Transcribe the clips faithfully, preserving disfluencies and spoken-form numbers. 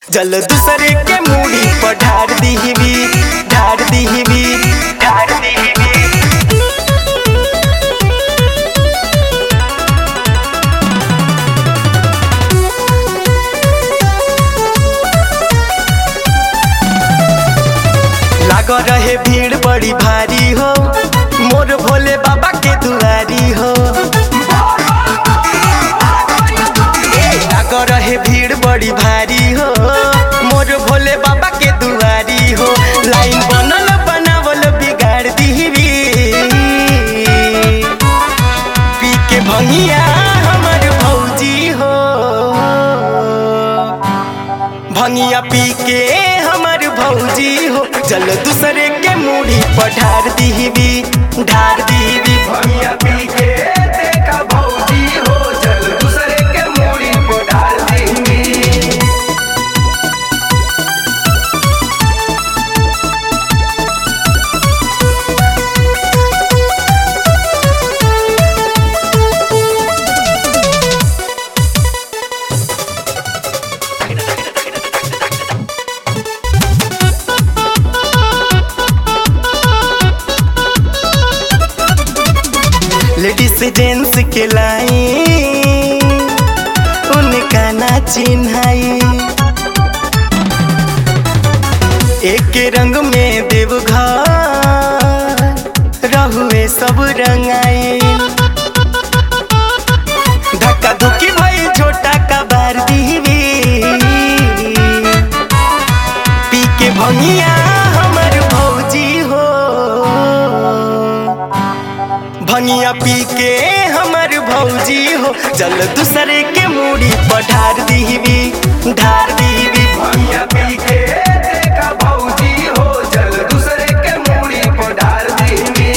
जल दूसरे के मूड़ी पर ढार दीवी ढार दीवी ढार दीवी। लाग रहे भीड़ बड़ी भारी हो मोर भोले बाबा के दुआरी हो। लाग रहे भीड़ बड़ी भारी हो मोर भोले बाबा के दुआरी हो। लाइन बनल बनावल बिगाड़ दीवी पी के भंगिया हमर भौजी हो। भंगिया पी के हमर भौजी हो जल दूसरे के मूड़ी पर ढार दीवी ढार दीवी। भंगिया पी के देखा भौजी हो जल दूसरे के मूड़ी पर ढार दीवी। लेडीज जेंट्स के लाइन उनका ना चिन्हाई। एक रंग में देवघर रहुए सब रंगाई। धक्का धुकी भई छोटा का बार दीवी पी के भंगिया हमर भौजी हो। भंगिया पी के हमर भौजी हो जल दूसरे के मूड़ी पर ढार दीवी ढार दीवी। भंगिया पी के देखा भौजी हो जल दूसरे के मूड़ी पर ढार दीवी।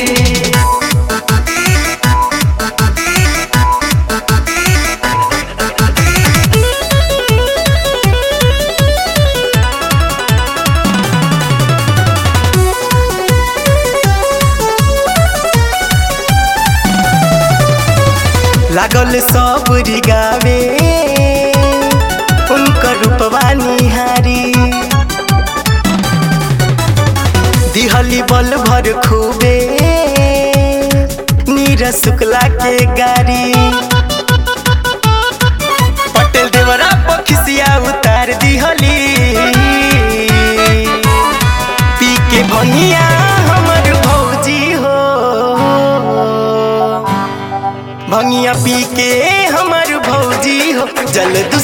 लागल सब रिगावे उनकर रूपवा निहारी। दिहली बल भर खूबे नीरज शुक्ला के गारी। पटेल देवरा पखिसिया उतार दिहली पी के भंगिया हमर भौजी हो। भंगिया पी के हमर भौजी हो जल